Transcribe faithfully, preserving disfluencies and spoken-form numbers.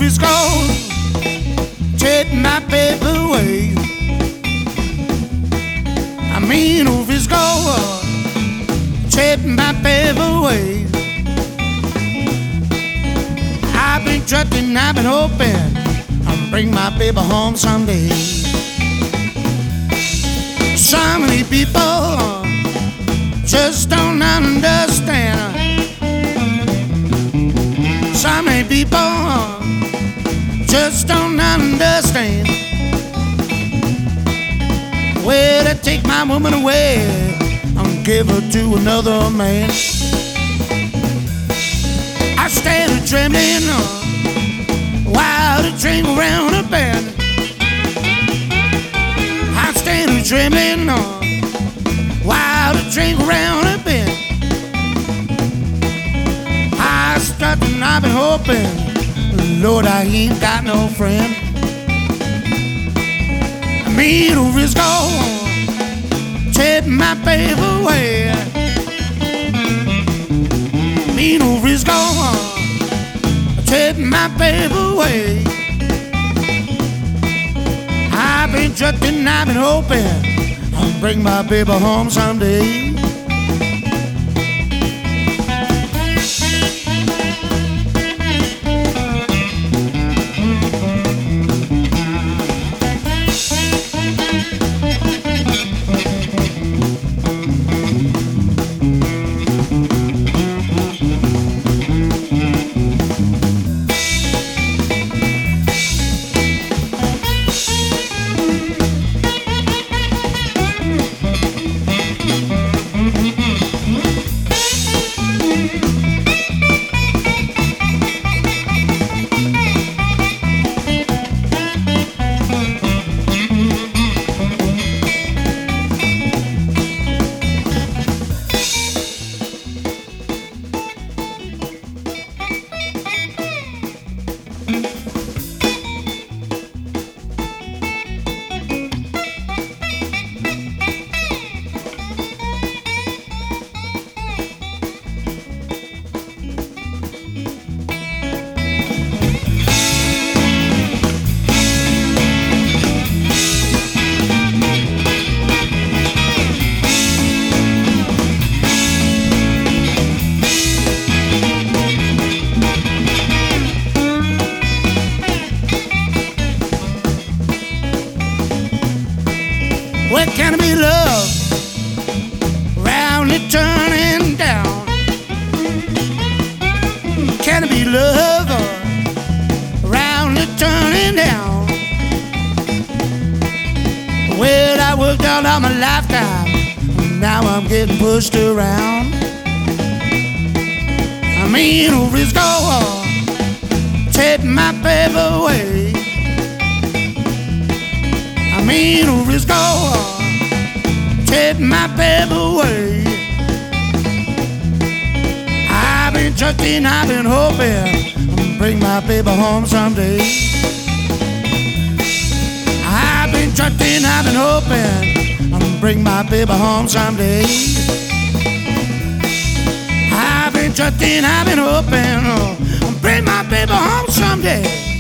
is gone, take my baby away. I mean, if it's gone, take my baby away. I've been trusting, I've been hoping I'll bring my baby home someday. So many people just don't understand. So many people just don't understand. Well, they take my woman away and give her to another man. I stand a trembling while the train go round a bend. I stand a trembling while the train go round a bend. I start and I've been hoping, Lord, I ain't got no friend. Me to risk gone, take my baby away. Me to risk gone, take my baby away. I've been trusting, I've been hoping I'll bring my baby home someday. Where can it be love? Round it turning down. Can it be love? Round it turning down. Well, I worked out all my lifetime, now I'm getting pushed around. I mean, over is gone, take my baby away. I mean, over is gone, take my baby away. I've been trusting, I've been hoping I'll bring my baby home someday. I've been trusting, I've been hoping I'll bring my baby home someday. I've been trusting, I've been hoping I'll bring my baby home someday.